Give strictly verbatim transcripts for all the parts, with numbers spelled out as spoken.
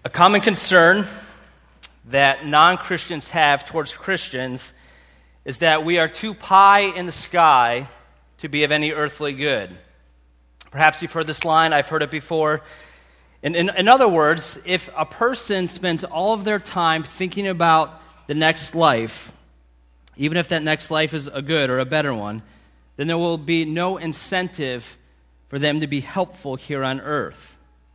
A common concern that non-Christians have towards Christians is that we are too pie in the sky to be of any earthly good. Perhaps you've heard this line, I've heard it before. In, in, in other words, if a person spends all of their time thinking about the next life, even if that next life is a good or a better one, then there will be no incentive for them to be helpful here on earth.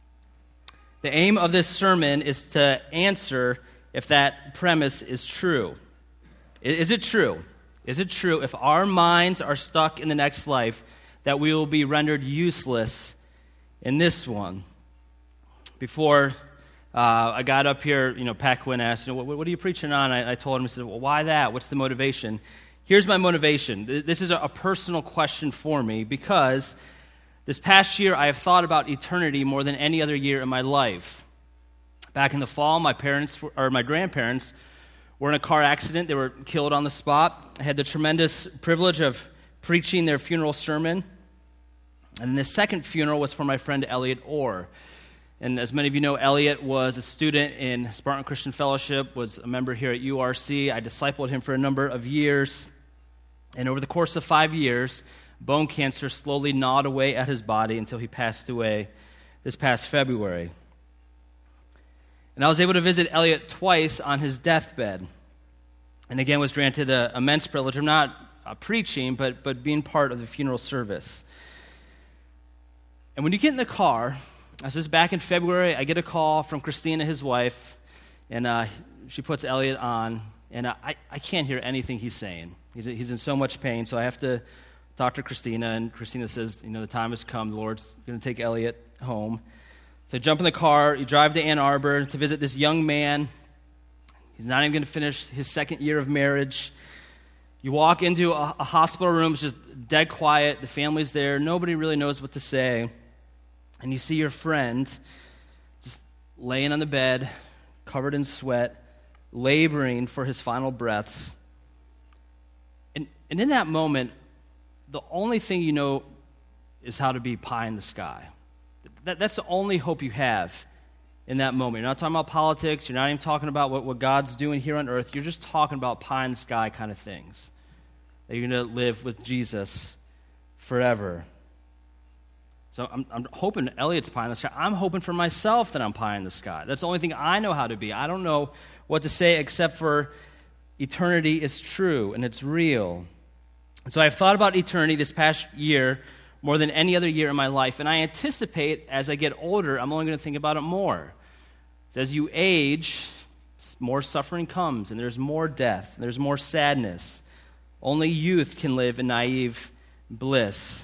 The aim of this sermon is to answer if that premise is true. Is it true? Is it true if our minds are stuck in the next life that we will be rendered useless in this one? Before uh, I got up here, you know, Pat Quinn asked, you know, what, what are you preaching on? I, I told him, I said, well, why that? What's the motivation? Here's my motivation. This is a, a personal question for me because this past year, I have thought about eternity more than any other year in my life. Back in the fall, my parents or my grandparents were in a car accident. They were killed on the spot. I had the tremendous privilege of preaching their funeral sermon. And the second funeral was for my friend Elliot Orr. And as many of you know, Elliot was a student in Spartan Christian Fellowship, was a member here at U R C. I discipled him for a number of years. And over the course of five years, bone cancer slowly gnawed away at his body until he passed away this past February. And I was able to visit Elliot twice on his deathbed. And again, was granted an immense privilege of not uh, preaching, but, but being part of the funeral service. And when you get in the car, this was back in February, I get a call from Christina, his wife, and uh, she puts Elliot on, and I, I can't hear anything he's saying. He's, he's in so much pain, so I have to talk to Christina, and Christina says, you know, the time has come, the Lord's going to take Elliot home. So you jump in the car, you drive to Ann Arbor to visit this young man. He's not even going to finish his second year of marriage. You walk into a, a hospital room, it's just dead quiet, the family's there, nobody really knows what to say. And you see your friend just laying on the bed, covered in sweat, laboring for his final breaths. And, and in that moment, the only thing you know is how to be pie in the sky. That, that's the only hope you have in that moment. You're not talking about politics. You're not even talking about what, what God's doing here on earth. You're just talking about pie in the sky kind of things. That you're going to live with Jesus forever. So I'm, I'm hoping Elliot's pie in the sky. I'm hoping for myself that I'm pie in the sky. That's the only thing I know how to be. I don't know what to say except for eternity is true and it's real. And so I've thought about eternity this past year more than any other year in my life, and I anticipate as I get older, I'm only going to think about it more. As you age, more suffering comes, and there's more death, and there's more sadness. Only youth can live in naive bliss.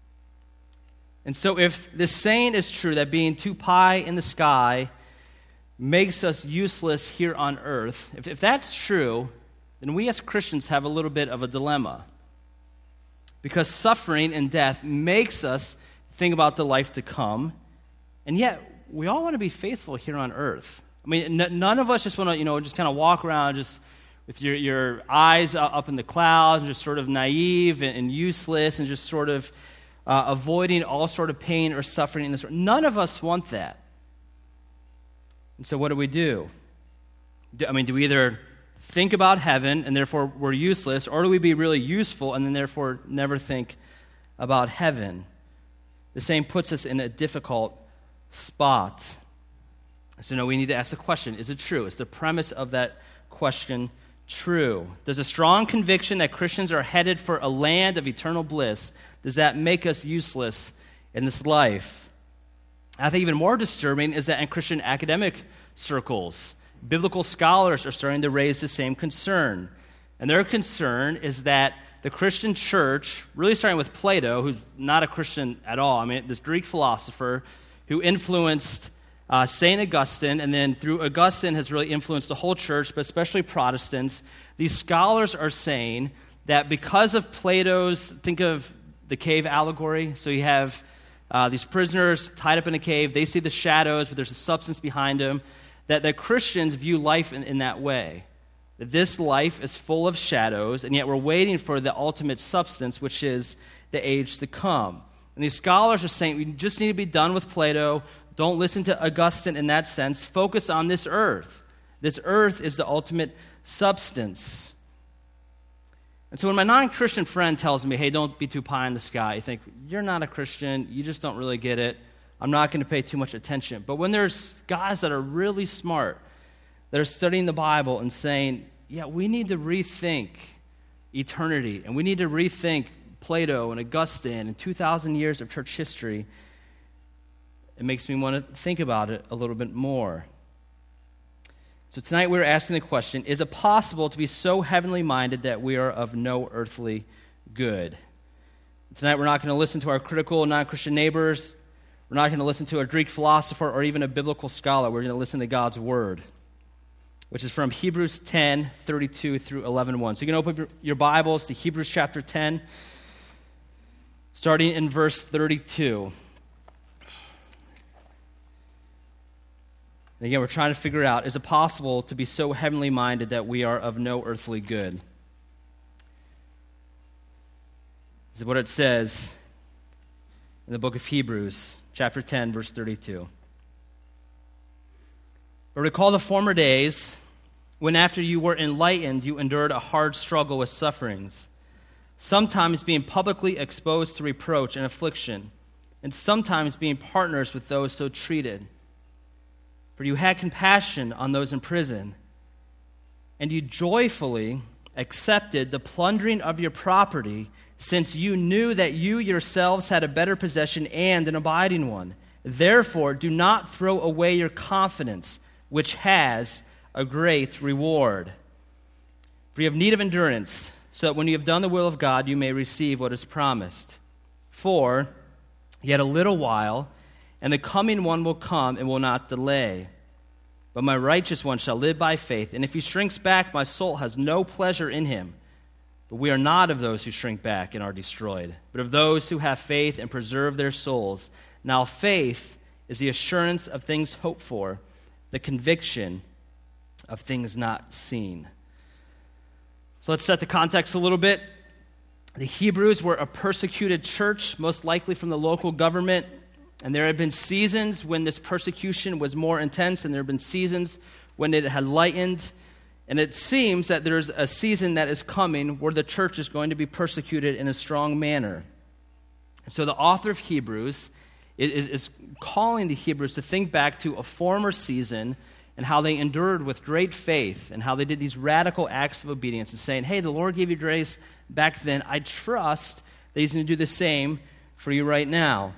And so if this saying is true, that being too pie in the sky makes us useless here on earth, if, if that's true, then we as Christians have a little bit of a dilemma. Because suffering and death makes us think about the life to come, and yet we all want to be faithful here on earth. I mean, n- none of us just want to, you know, just kind of walk around just with your, your eyes up in the clouds and just sort of naive and, and useless and just sort of uh, avoiding all sort of pain or suffering in this world. None of us want that. And so what do we do? do I mean, do we either think about heaven, and therefore we're useless, or do we be really useful, and then therefore never think about heaven? The same puts us in a difficult spot. So no, we need to ask the question, is it true? Is the premise of that question true? Does a strong conviction that Christians are headed for a land of eternal bliss, does that make us useless in this life? I think even more disturbing is that in Christian academic circles, biblical scholars are starting to raise the same concern. And their concern is that the Christian church, really starting with Plato, who's not a Christian at all, I mean, this Greek philosopher who influenced uh, Saint Augustine, and then through Augustine has really influenced the whole church, but especially Protestants. These scholars are saying that because of Plato's, think of the cave allegory, so you have uh, these prisoners tied up in a cave, they see the shadows, but there's a substance behind them. That, that Christians view life in, in that way. That this life is full of shadows, and yet we're waiting for the ultimate substance, which is the age to come. And these scholars are saying we just need to be done with Plato, don't listen to Augustine in that sense. Focus on this earth. This earth is the ultimate substance. And so when my non-Christian friend tells me, hey, don't be too pie in the sky, I think, you're not a Christian, you just don't really get it. I'm not going to pay too much attention. But when there's guys that are really smart, that are studying the Bible and saying, yeah, we need to rethink eternity, and we need to rethink Plato and Augustine and two thousand years of church history, it makes me want to think about it a little bit more. So tonight we're asking the question, is it possible to be so heavenly minded that we are of no earthly good? Tonight we're not going to listen to our critical non-Christian neighbors. We're not going to listen to a Greek philosopher or even a biblical scholar. We're going to listen to God's word, which is from Hebrews ten, thirty-two through eleven one. So you can open your Bibles to Hebrews chapter ten, starting in verse thirty-two. And again, we're trying to figure out, is it possible to be so heavenly minded that we are of no earthly good? This is what it says in the book of Hebrews, chapter ten, verse thirty-two. But recall the former days when after you were enlightened, you endured a hard struggle with sufferings, sometimes being publicly exposed to reproach and affliction, and sometimes being partners with those so treated. For you had compassion on those in prison, and you joyfully accepted the plundering of your property, since you knew that you yourselves had a better possession and an abiding one. Therefore, do not throw away your confidence, which has a great reward. For you have need of endurance, so that when you have done the will of God, you may receive what is promised. For yet a little while, and the coming one will come and will not delay. But my righteous one shall live by faith, and if he shrinks back, my soul has no pleasure in him. But we are not of those who shrink back and are destroyed, but of those who have faith and preserve their souls. Now faith is the assurance of things hoped for, the conviction of things not seen. So let's set the context a little bit. The Hebrews were a persecuted church, most likely from the local government. And there had been seasons when this persecution was more intense, and there have been seasons when it had lightened. And it seems that there's a season that is coming where the church is going to be persecuted in a strong manner. So the author of Hebrews is, is calling the Hebrews to think back to a former season and how they endured with great faith and how they did these radical acts of obedience and saying, hey, the Lord gave you grace back then. I trust that he's going to do the same for you right now.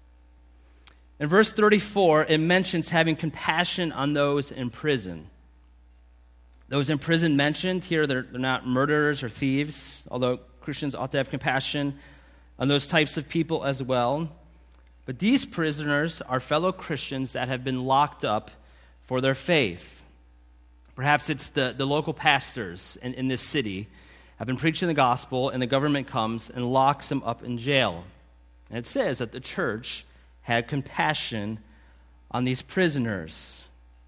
In verse thirty-four, it mentions having compassion on those in prison. Those in prison mentioned here, they're, they're not murderers or thieves, although Christians ought to have compassion on those types of people as well. But these prisoners are fellow Christians that have been locked up for their faith. Perhaps it's the, the local pastors in, in this city have been preaching the gospel, and the government comes and locks them up in jail. And it says that the church had compassion on these prisoners.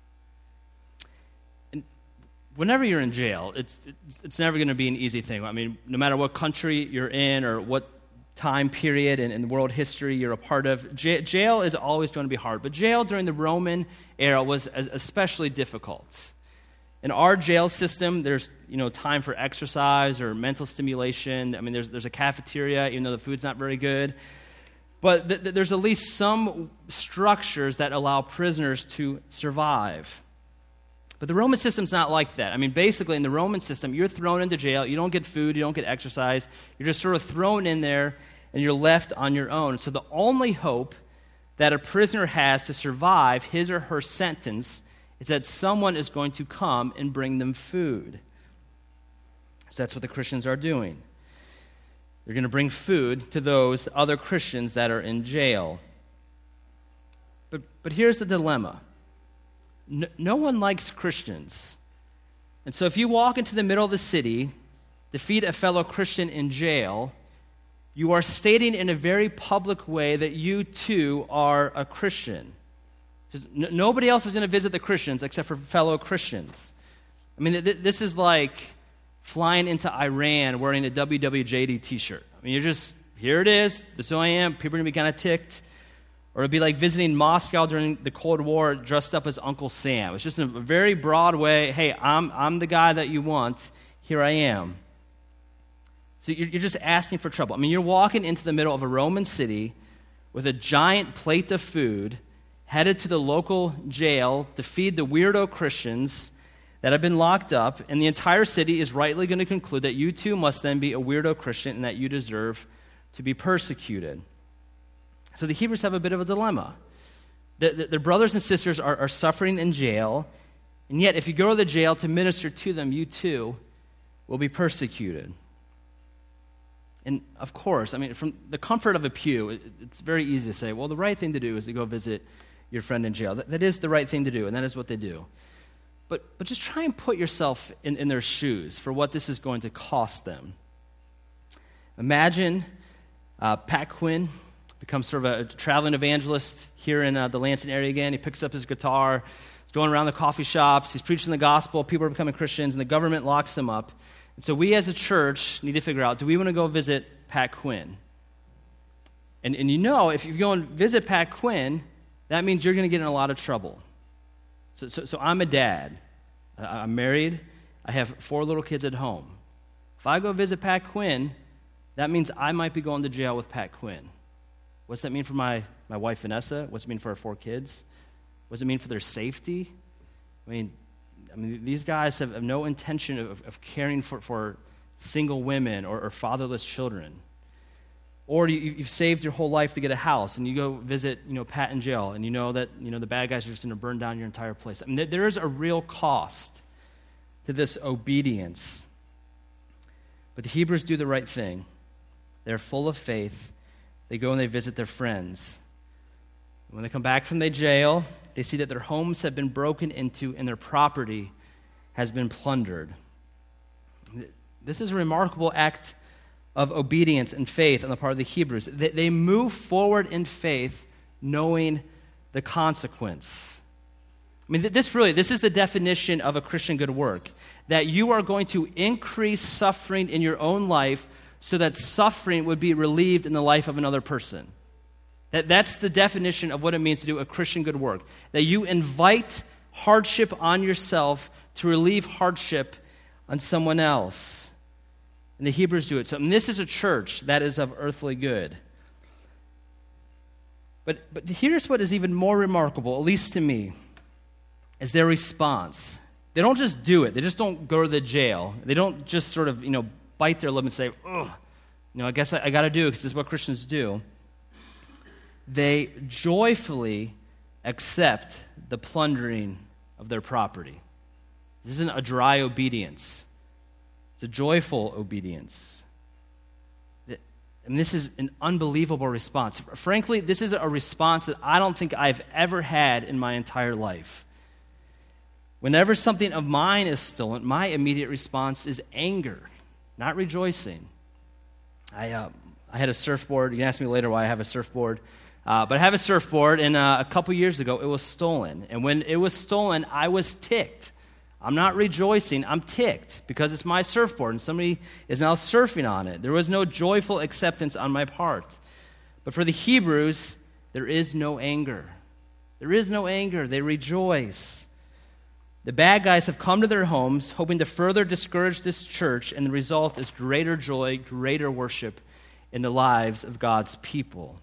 And whenever you're in jail, it's it's, it's never going to be an easy thing. I mean, no matter what country you're in or what time period in, in world history you're a part of, j- jail is always going to be hard. But jail during the Roman era was especially difficult. In our jail system, there's you know time for exercise or mental stimulation. I mean, there's there's a cafeteria, even though the food's not very good. But th- th- there's at least some structures that allow prisoners to survive. But the Roman system's not like that. I mean, basically, in the Roman system, you're thrown into jail. You don't get food. You don't get exercise. You're just sort of thrown in there, and you're left on your own. So the only hope that a prisoner has to survive his or her sentence is that someone is going to come and bring them food. So that's what the Christians are doing. They're going to bring food to those other Christians that are in jail. But but here's the dilemma. No, no one likes Christians. And so if you walk into the middle of the city, defeat a fellow Christian in jail, you are stating in a very public way that you too are a Christian. N- nobody else is going to visit the Christians except for fellow Christians. I mean, th- this is like flying into Iran wearing a W W J D t-shirt. I mean, you're just, here it is, this is who I am, people are going to be kind of ticked. Or it'd be like visiting Moscow during the Cold War dressed up as Uncle Sam. It's just a very broad way, hey, I'm, I'm the guy that you want. Here I am. So you're, you're just asking for trouble. I mean, you're walking into the middle of a Roman city with a giant plate of food, headed to the local jail to feed the weirdo Christians that have been locked up, and the entire city is rightly going to conclude that you too must then be a weirdo Christian and that you deserve to be persecuted. So the Hebrews have a bit of a dilemma. The, the, their brothers and sisters are, are suffering in jail, and yet if you go to the jail to minister to them, you too will be persecuted. And of course, I mean, from the comfort of a pew, it, it's very easy to say, well, the right thing to do is to go visit your friend in jail. That, that is the right thing to do, and that is what they do. But, but just try and put yourself in, in their shoes for what this is going to cost them. Imagine uh, Pat Quinn becomes sort of a traveling evangelist here in uh, the Lansing area again. He picks up his guitar, he's going around the coffee shops, he's preaching the gospel, people are becoming Christians, and the government locks him up. And so we as a church need to figure out, do we want to go visit Pat Quinn? And, and you know, if you go and visit Pat Quinn, that means you're going to get in a lot of trouble. So, so, so I'm a dad. I'm married. I have four little kids at home. If I go visit Pat Quinn, that means I might be going to jail with Pat Quinn. What's that mean for my, my wife, Vanessa? What's it mean for our four kids? What does it mean for their safety? I mean, I mean these guys have, have no intention of, of caring for, for single women or, or fatherless children. Or you, you've saved your whole life to get a house, and you go visit, you know, Pat in jail, and you know that, you know, the bad guys are just going to burn down your entire place. I mean, there is a real cost to this obedience. But the Hebrews do the right thing. They're full of faith. They go and they visit their friends. When they come back from the jail, they see that their homes have been broken into and their property has been plundered. This is a remarkable act of obedience and faith on the part of the Hebrews. They, they move forward in faith knowing the consequence. I mean, this really, this is the definition of a Christian good work, that you are going to increase suffering in your own life so that suffering would be relieved in the life of another person. That, that's the definition of what it means to do a Christian good work, that you invite hardship on yourself to relieve hardship on someone else. And the Hebrews do it. So and this is a church that is of earthly good. But, but here's what is even more remarkable, at least to me, is their response. They don't just do it. They just don't go to the jail. They don't just sort of, you know, bite their lip and say, ugh, you know, I guess I, I got to do it because this is what Christians do. They joyfully accept the plundering of their property. This isn't a dry obedience. It's a joyful obedience. And this is an unbelievable response. Frankly, this is a response that I don't think I've ever had in my entire life. Whenever something of mine is stolen, my immediate response is anger, not rejoicing. I uh, I had a surfboard. You can ask me later why I have a surfboard. Uh, but I have a surfboard, and uh, a couple years ago, it was stolen. And when it was stolen, I was ticked. I'm not rejoicing. I'm ticked because it's my surfboard, and somebody is now surfing on it. There was no joyful acceptance on my part. But for the Hebrews, there is no anger. There is no anger. They rejoice. The bad guys have come to their homes hoping to further discourage this church, and the result is greater joy, greater worship in the lives of God's people.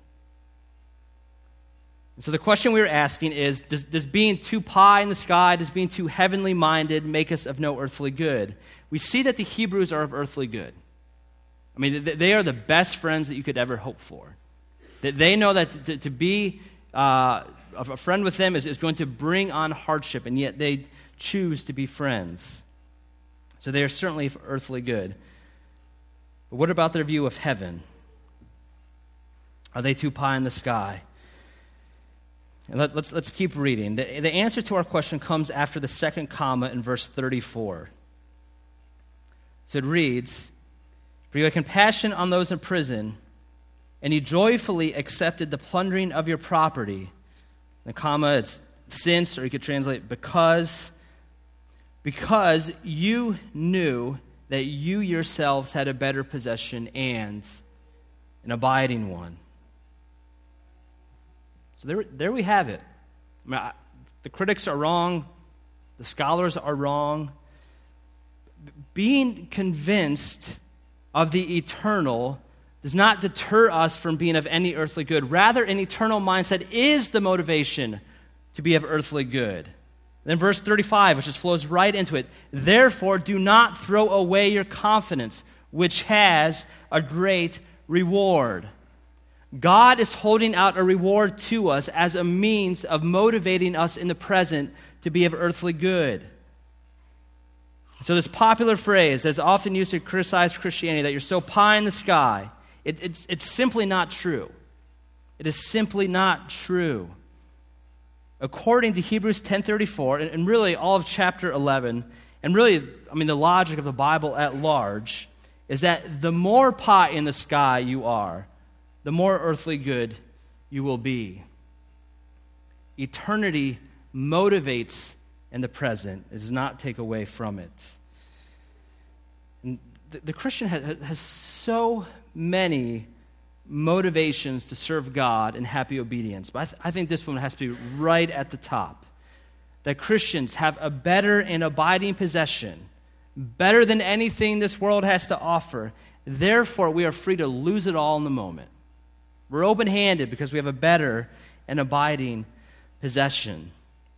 And so the question we were asking is, does, does being too pie in the sky, does being too heavenly minded make us of no earthly good? We see that the Hebrews are of earthly good. I mean, they are the best friends that you could ever hope for. That they know that to, to be uh, a friend with them is, is going to bring on hardship, and yet they choose to be friends. So they are certainly earthly good. But what about their view of heaven? Are they too pie in the sky? And let, let's, let's keep reading. The, the answer to our question comes after the second comma in verse thirty-four. So it reads, "For you had compassion on those in prison, and you joyfully accepted the plundering of your property." The comma, it's since, or you could translate because, because you knew that you yourselves had a better possession and an abiding one. So there, there we have it. I mean, I, the critics are wrong. The scholars are wrong. Being convinced of the eternal does not deter us from being of any earthly good. Rather, an eternal mindset is the motivation to be of earthly good. Then verse thirty-five, which just flows right into it. Therefore, do not throw away your confidence, which has a great reward. God is holding out a reward to us as a means of motivating us in the present to be of earthly good. So this popular phrase that's often used to criticize Christianity, that you're so pie in the sky, it, it's, it's simply not true. It is simply not true. According to Hebrews ten thirty-four, and, and really all of chapter eleven, and really, I mean, the logic of the Bible at large, is that the more pie in the sky you are, the more earthly good you will be. Eternity motivates in the present. It does not take away from it. And the, the Christian has, has so many motivations to serve God in happy obedience. But I, th- I think this one has to be right at the top. That Christians have a better and abiding possession, better than anything this world has to offer. Therefore, we are free to lose it all in the moment. We're open-handed because we have a better and abiding possession.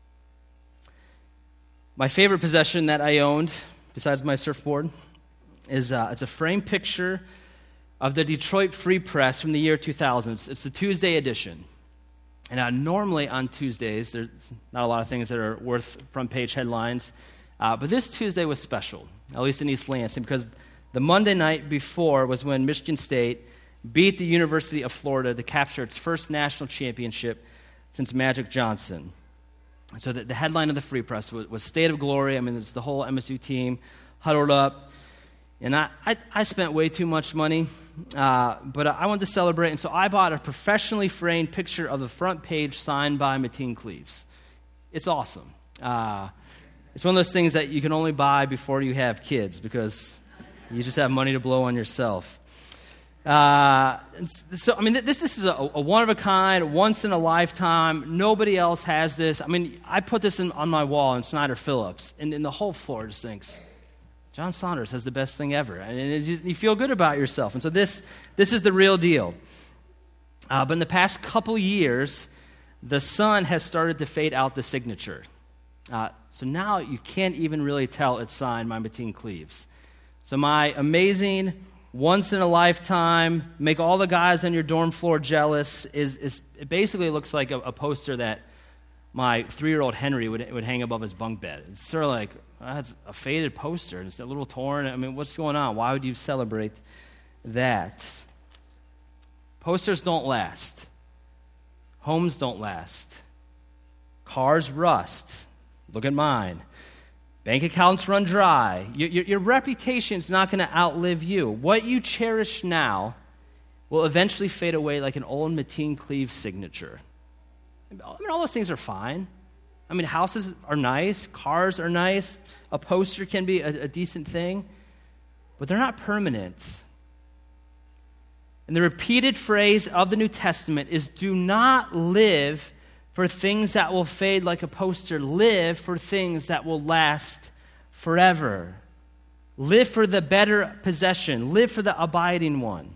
My favorite possession that I owned, besides my surfboard, is uh, it's a framed picture of the Detroit Free Press from the year two thousand. It's, it's the Tuesday edition. And uh, normally on Tuesdays, there's not a lot of things that are worth front-page headlines, uh, but this Tuesday was special, at least in East Lansing, because the Monday night before was when Michigan State beat the University of Florida to capture its first national championship since Magic Johnson. So the, the headline of the Free Press was, was State of Glory. I mean, it's the whole M S U team huddled up. And I, I, I spent way too much money, uh, but I wanted to celebrate, and so I bought a professionally framed picture of the front page signed by Mateen Cleaves. It's awesome. Uh, it's one of those things that you can only buy before you have kids because you just have money to blow on yourself. Uh, so, I mean, this this is a, a one-of-a-kind, once-in-a-lifetime. Nobody else has this. I mean, I put this in, on my wall in Snyder Phillips, and, and the whole floor just thinks, John Saunders has the best thing ever. And it just, you feel good about yourself. And so this this is the real deal. Uh, but in the past couple years, the sun has started to fade out the signature. Uh, so now you can't even really tell it's signed by Mateen Cleaves. So my amazing, once-in-a-lifetime, make all the guys on your dorm floor jealous, is, is it basically looks like a, a poster that my three-year-old Henry would, would hang above his bunk bed. It's sort of like, well, that's a faded poster. It's a little torn. I mean, what's going on? Why would you celebrate that? Posters don't last. Homes don't last. Cars rust. Look at mine. Bank accounts run dry. Your, your, your reputation is not going to outlive you. What you cherish now will eventually fade away like an old Mateen Cleaves signature. I mean, all those things are fine. I mean, houses are nice. Cars are nice. A poster can be a, a decent thing. But they're not permanent. And the repeated phrase of the New Testament is, do not live for things that will fade like a poster. Live for things that will last forever. Live for the better possession. Live for the abiding one.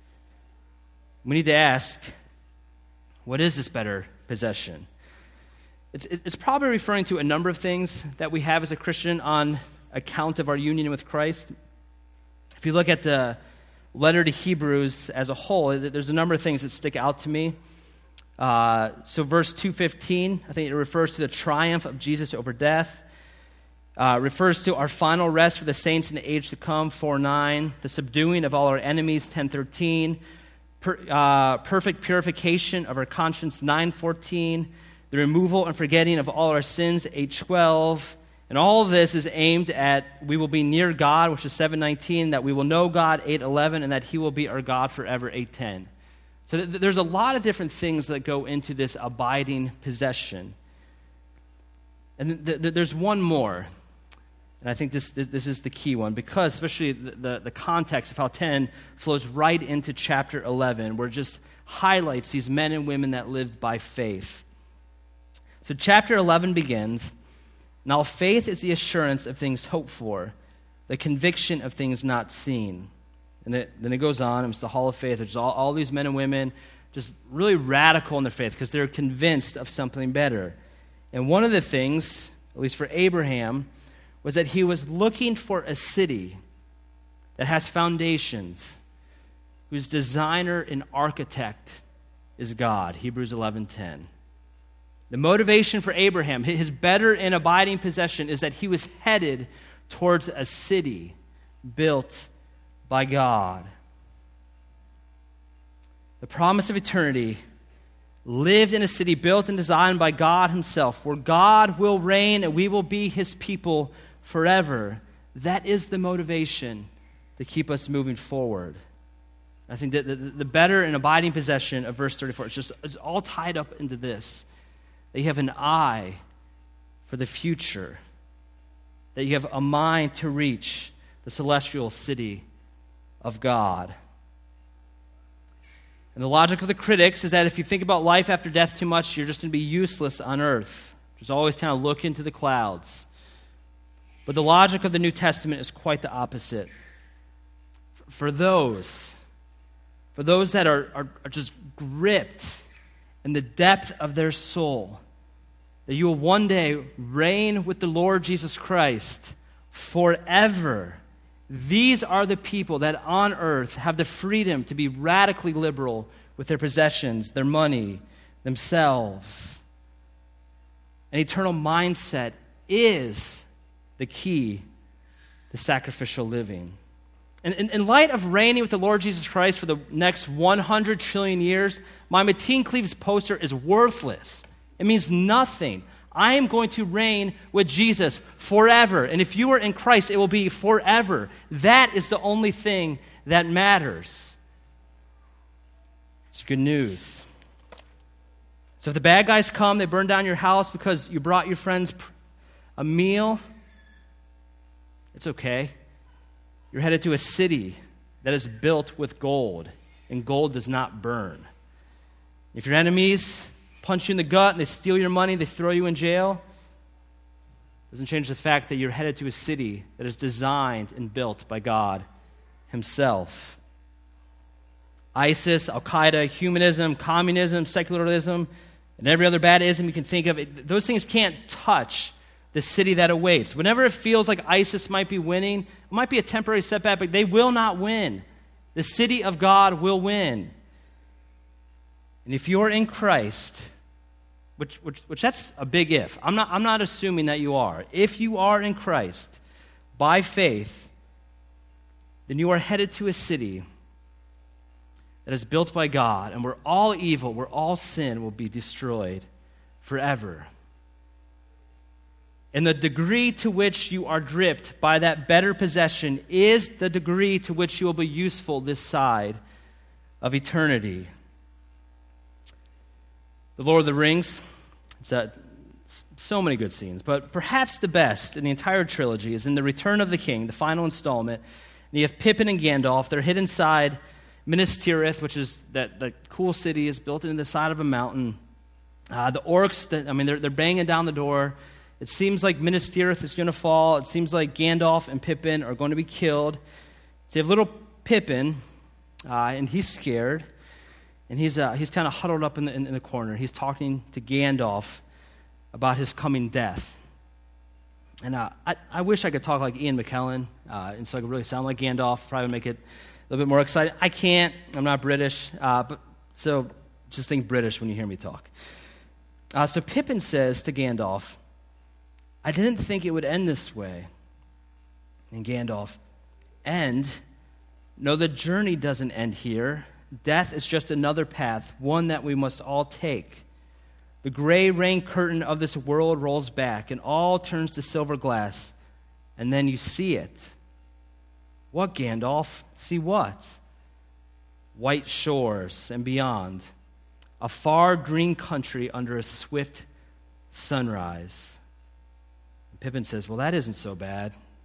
We need to ask, what is this better possession? It's, it's probably referring to a number of things that we have as a Christian on account of our union with Christ. If you look at the letter to Hebrews as a whole, there's a number of things that stick out to me. Uh, so verse two fifteen, I think it refers to the triumph of Jesus over death. Uh, refers to our final rest for the saints in the age to come, four nine. The subduing of all our enemies, ten thirteen. Per, uh, perfect purification of our conscience, nine fourteen. The removal and forgetting of all our sins, eight twelve. And all of this is aimed at we will be near God, which is seven nineteen, that we will know God, eight eleven, and that He will be our God forever, eight ten. So th- there's a lot of different things that go into this abiding possession. And th- th- there's one more. And I think this, this, this is the key one, because especially the, the, the context of how ten flows right into chapter eleven, where it just highlights these men and women that lived by faith. So chapter eleven begins, "Now faith is the assurance of things hoped for, the conviction of things not seen." And it, then it goes on, it's the hall of faith. There's all, all these men and women just really radical in their faith because they're convinced of something better. And one of the things, at least for Abraham, was that he was looking for a city that has foundations, whose designer and architect is God, Hebrews eleven ten. The motivation for Abraham, his better and abiding possession, is that he was headed towards a city built by God. The promise of eternity lived in a city built and designed by God himself, where God will reign and we will be his people forever. That is the motivation to keep us moving forward. I think that the, the better and abiding possession of verse thirty-four is just it's all tied up into this. That you have an eye for the future. That you have a mind to reach the celestial city of God. And the logic of the critics is that if you think about life after death too much, you're just going to be useless on earth. Just always kind of look into the clouds. But the logic of the New Testament is quite the opposite. For those, for those that are, are, are just gripped in the depth of their soul, that you will one day reign with the Lord Jesus Christ forever. These are the people that on earth have the freedom to be radically liberal with their possessions, their money, themselves. An eternal mindset is the key to sacrificial living. And in, in light of reigning with the Lord Jesus Christ for the next one hundred trillion years, my Mateen Cleaves poster is worthless. It means nothing. I am going to reign with Jesus forever. And if you are in Christ, it will be forever. That is the only thing that matters. It's good news. So if the bad guys come, they burn down your house because you brought your friends a meal, it's okay. You're headed to a city that is built with gold, and gold does not burn. If your enemies punch you in the gut and they steal your money, they throw you in jail, it doesn't change the fact that you're headed to a city that is designed and built by God himself. ISIS, Al-Qaeda, humanism, communism, secularism, and every other bad ism you can think of, it, those things can't touch the city that awaits. Whenever it feels like ISIS might be winning, it might be a temporary setback, but they will not win. The city of God will win. And if you're in Christ, which, which, which that's a big if. I'm not, I'm not assuming that you are. If you are in Christ by faith, then you are headed to a city that is built by God, and where all evil, where all sin will be destroyed forever. And the degree to which you are dripped by that better possession is the degree to which you will be useful this side of eternity. The Lord of the Rings, it's a, so many good scenes, but perhaps the best in the entire trilogy is in The Return of the King, the final installment. And you have Pippin and Gandalf. They're hidden inside Minas Tirith, which is that, that cool city is built into the side of a mountain. Uh, the orcs, that, I mean, they're, they're banging down the door. It seems like Minas Tirith is going to fall. It seems like Gandalf and Pippin are going to be killed. So you have little Pippin, uh, and he's scared. And he's uh, he's kind of huddled up in the, in, in the corner. He's talking to Gandalf about his coming death. And uh, I, I wish I could talk like Ian McKellen, uh, and so I could really sound like Gandalf, probably make it a little bit more exciting. I can't. I'm not British. Uh, but so just think British when you hear me talk. Uh, so Pippin says to Gandalf, I didn't think it would end this way. And Gandalf, end? No, the journey doesn't end here. Death is just another path, one that we must all take. The gray rain curtain of this world rolls back, and all turns to silver glass, and then you see it. What, Gandalf? See what? White shores and beyond, a far green country under a swift sunrise. And Pippin says, well, that isn't so bad.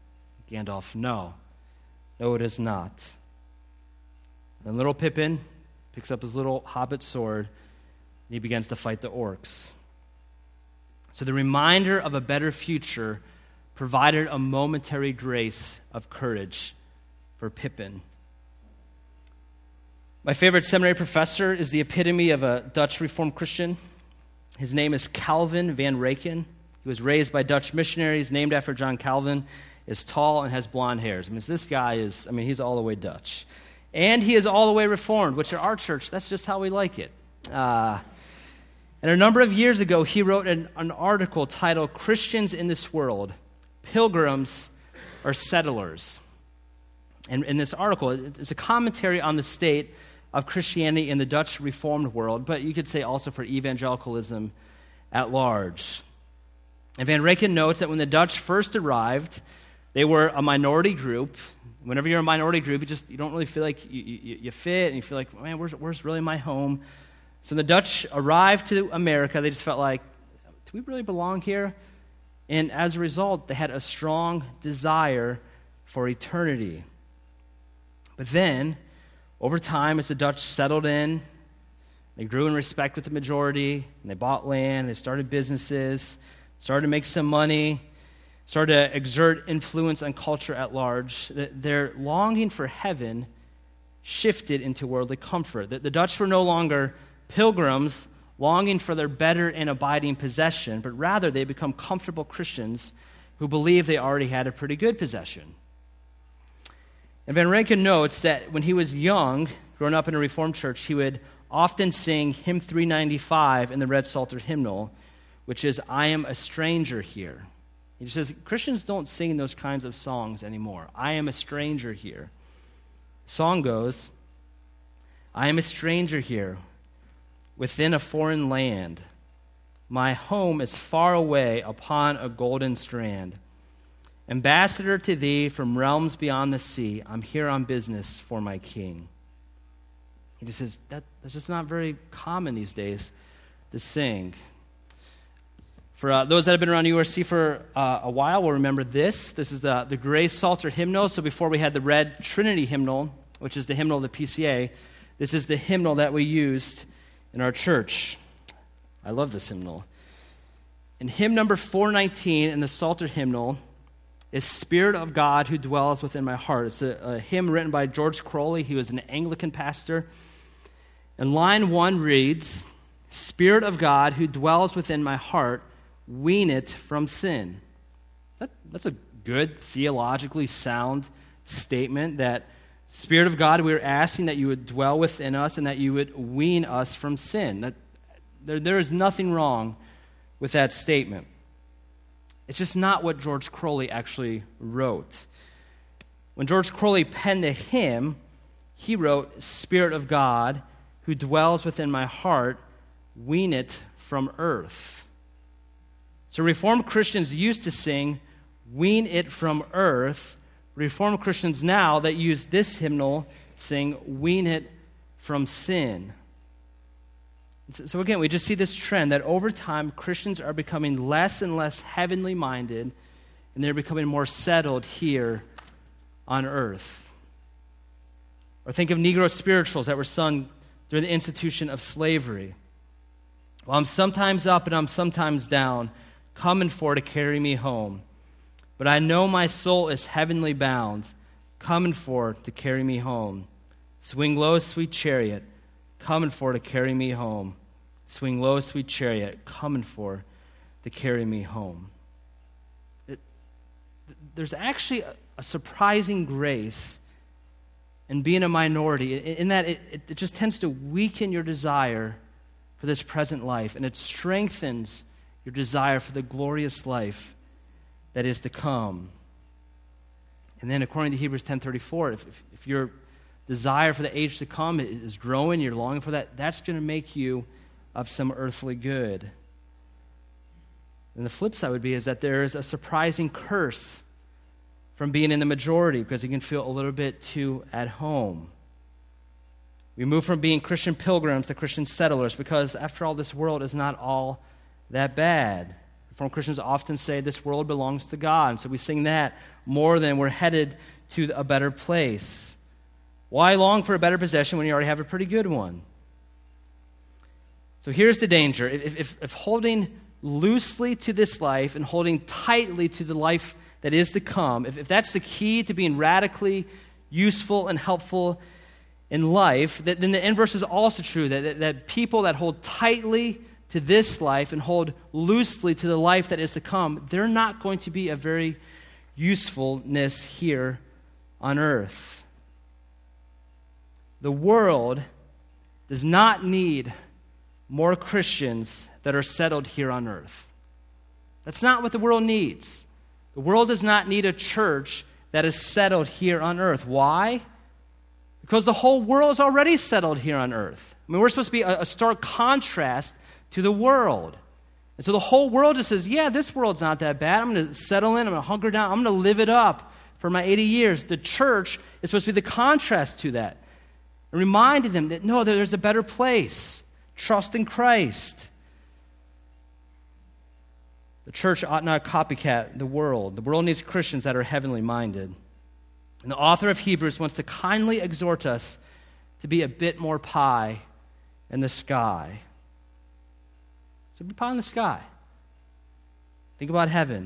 Gandalf, no. No, it is not. Then little Pippin picks up his little hobbit sword, and he begins to fight the orcs. So the reminder of a better future provided a momentary grace of courage for Pippin. My favorite seminary professor is the epitome of a Dutch Reformed Christian. His name is Calvin van Reken. He was raised by Dutch missionaries, named after John Calvin, is tall and has blonde hairs. I mean, this guy is, I mean, he's all the way Dutch. And he is all the way Reformed, which at our church, that's just how we like it. Uh, and a number of years ago, he wrote an, an article titled, Christians in This World, Pilgrims or Settlers. And in this article, it's a commentary on the state of Christianity in the Dutch Reformed world, but you could say also for evangelicalism at large. And Van Reken notes that when the Dutch first arrived, they were a minority group. Whenever you're a minority group, you just you don't really feel like you, you, you fit, and you feel like, man, where's, where's really my home? So when the Dutch arrived to America, they just felt like, do we really belong here? And as a result, they had a strong desire for eternity. But then, over time, as the Dutch settled in, they grew in respect with the majority, and they bought land, they started businesses, started to make some money, started to exert influence on culture at large. Their longing for heaven shifted into worldly comfort. The Dutch were no longer pilgrims longing for their better and abiding possession, but rather they become comfortable Christians who believe they already had a pretty good possession. And Van Reken notes that when he was young, growing up in a Reformed church, he would often sing hymn three ninety-five in the Red Psalter hymnal, which is, I am a stranger here. He says, Christians don't sing those kinds of songs anymore. I am a stranger here. The song goes, I am a stranger here within a foreign land. My home is far away upon a golden strand. Ambassador to thee from realms beyond the sea, I'm here on business for my king. He just says, that, that's just not very common these days to sing. For uh, those that have been around U R C for uh, a while will remember this. This is the, the Gray Psalter hymnal. So before we had the Red Trinity hymnal, which is the hymnal of the P C A, this is the hymnal that we used in our church. I love this hymnal. In hymn number four nineteen in the Psalter hymnal is Spirit of God who dwells within my heart. It's a, a hymn written by George Crowley. He was an Anglican pastor. And line one reads, Spirit of God who dwells within my heart, wean it from sin. That, that's a good, theologically sound statement that Spirit of God, we are asking that you would dwell within us and that you would wean us from sin. That, there, there is nothing wrong with that statement. It's just not what George Crowley actually wrote. When George Crowley penned a hymn, he wrote, Spirit of God, who dwells within my heart, wean it from earth. So Reformed Christians used to sing, wean it from earth. Reformed Christians now that use this hymnal sing, wean it from sin. So again, we just see this trend that over time, Christians are becoming less and less heavenly minded, and they're becoming more settled here on earth. Or think of Negro spirituals that were sung during the institution of slavery. Well, I'm sometimes up and I'm sometimes down, coming for to carry me home. But I know my soul is heavenly bound, coming for to carry me home. Swing low, sweet chariot, coming for to carry me home. Swing low, sweet chariot, coming for to carry me home. It, there's actually a, a surprising grace in being a minority, in, in that it, it, it just tends to weaken your desire for this present life, and it strengthens your desire for the glorious life that is to come. And then according to Hebrews ten thirty-four, if, if, if your desire for the age to come is growing, you're longing for that, that's going to make you of some earthly good. And the flip side would be is that there is a surprising curse from being in the majority because you can feel a little bit too at home. We move from being Christian pilgrims to Christian settlers because, after all, this world is not all that bad. Reformed Christians often say this world belongs to God, and so we sing that more than we're headed to a better place. Why long for a better possession when you already have a pretty good one? So here's the danger. If, if, if holding loosely to this life and holding tightly to the life that is to come, if, if that's the key to being radically useful and helpful in life, that, then the inverse is also true, that, that, that people that hold tightly to this life and hold loosely to the life that is to come, they're not going to be a very usefulness here on earth. The world does not need more Christians that are settled here on earth. That's not what the world needs. The world does not need a church that is settled here on earth. Why? Because the whole world is already settled here on earth. I mean, we're supposed to be a, a stark contrast to the world. And so the whole world just says, yeah, this world's not that bad. I'm going to settle in. I'm going to hunker down. I'm going to live it up for my eighty years. The church is supposed to be the contrast to that. And reminding them that, no, there's a better place. Trust in Christ. The church ought not copycat the world. The world needs Christians that are heavenly minded. And the author of Hebrews wants to kindly exhort us to be a bit more pie in the sky. So be pie in the sky. Think about heaven.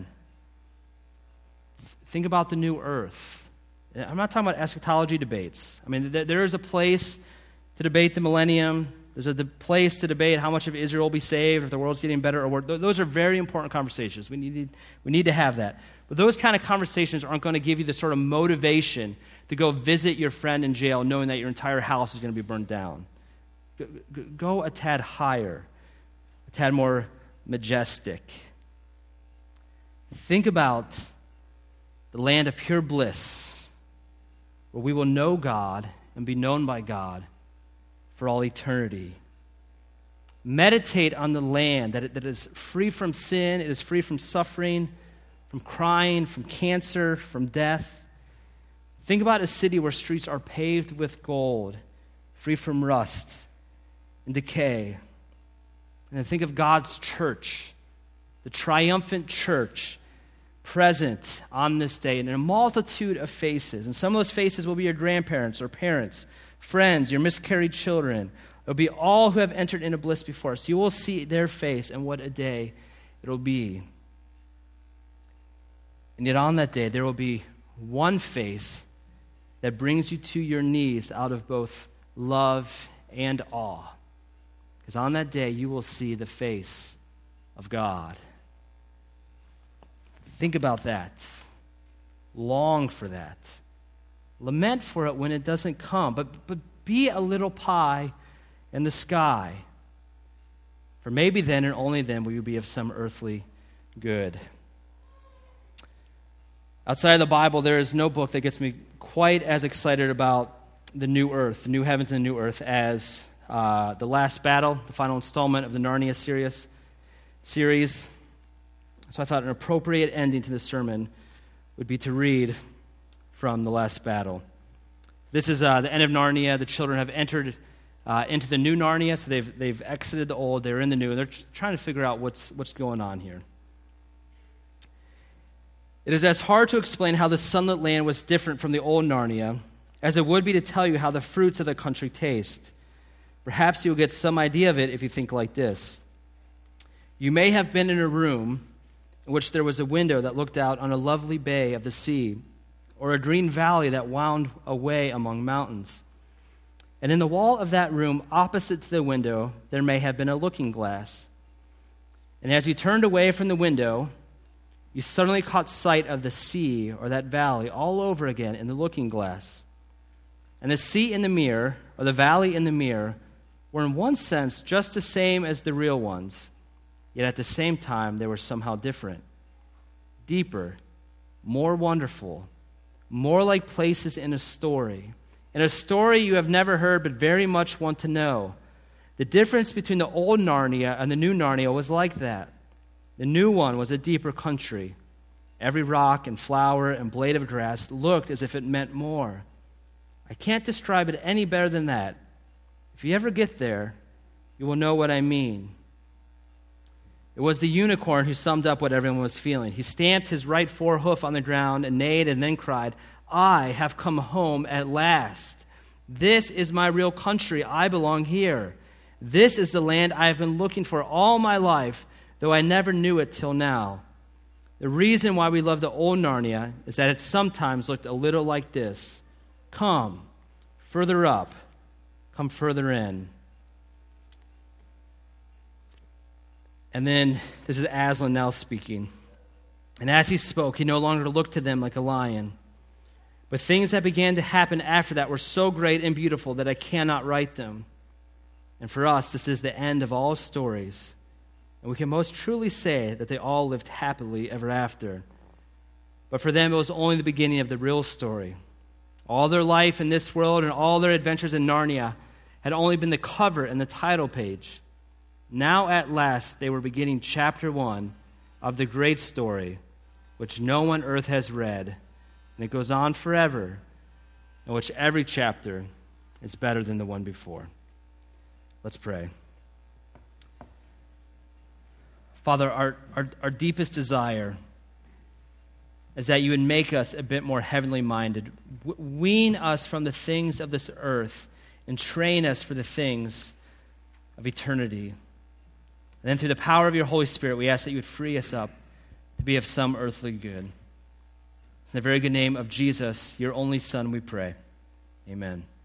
Think about the new earth. I'm not talking about eschatology debates. I mean, there is a place to debate the millennium. There's a place to debate how much of Israel will be saved, if the world's getting better or worse. Those are very important conversations. We need, we need to have that. But those kind of conversations aren't going to give you the sort of motivation to go visit your friend in jail knowing that your entire house is going to be burned down. Go, go a tad higher, a tad more majestic. Think about the land of pure bliss, where we will know God and be known by God for all eternity. Meditate on the land that, it, that is free from sin, it is free from suffering, from crying, from cancer, from death. Think about a city where streets are paved with gold, free from rust and decay. And then think of God's church, the triumphant church, present on this day in a multitude of faces. And some of those faces will be your grandparents or parents, friends, your miscarried children. It will be all who have entered into bliss before us. You will see their face, and what a day it will be. And yet on that day, there will be one face that brings you to your knees out of both love and awe. Because on that day, you will see the face of God. Think about that. Long for that. Lament for it when it doesn't come, but, but be a little pie in the sky. For maybe then and only then will you be of some earthly good. Outside of the Bible, there is no book that gets me quite as excited about the new earth, the new heavens and the new earth, as uh, The Last Battle, the final installment of the Narnia series. series. So I thought an appropriate ending to this sermon would be to read from The Last Battle. This is uh, the end of Narnia. The children have entered uh, into the new Narnia, so they've they've exited the old. They're in the new, and they're trying to figure out what's what's going on here. It is as hard to explain how the sunlit land was different from the old Narnia as it would be to tell you how the fruits of the country taste. Perhaps you'll get some idea of it if you think like this. You may have been in a room in which there was a window that looked out on a lovely bay of the sea, or a green valley that wound away among mountains. And in the wall of that room, opposite to the window, there may have been a looking glass. And as you turned away from the window, you suddenly caught sight of the sea or that valley all over again in the looking glass. And the sea in the mirror, or the valley in the mirror, were in one sense just the same as the real ones, yet at the same time they were somehow different, deeper, more wonderful, more like places in a story. In a story you have never heard but very much want to know. The difference between the old Narnia and the new Narnia was like that. The new one was a deeper country. Every rock and flower and blade of grass looked as if it meant more. I can't describe it any better than that. If you ever get there, you will know what I mean. It was the unicorn who summed up what everyone was feeling. He stamped his right forehoof on the ground and neighed and then cried, "I have come home at last. This is my real country. I belong here. This is the land I have been looking for all my life, though I never knew it till now." The reason why we love the old Narnia is that it sometimes looked a little like this. Come further up. Come further in. And then, this is Aslan now speaking. And as he spoke, he no longer looked to them like a lion. But things that began to happen after that were so great and beautiful that I cannot write them. And for us, this is the end of all stories. And we can most truly say that they all lived happily ever after. But for them, it was only the beginning of the real story. All their life in this world and all their adventures in Narnia had only been the cover and the title page. Now at last they were beginning chapter one of the great story, which no one on earth has read, and it goes on forever, in which every chapter is better than the one before. Let's pray. Father, our, our, our deepest desire is that you would make us a bit more heavenly minded, wean us from the things of this earth, and train us for the things of eternity. And then through the power of your Holy Spirit, we ask that you would free us up to be of some earthly good. In the very good name of Jesus, your only Son, we pray. Amen.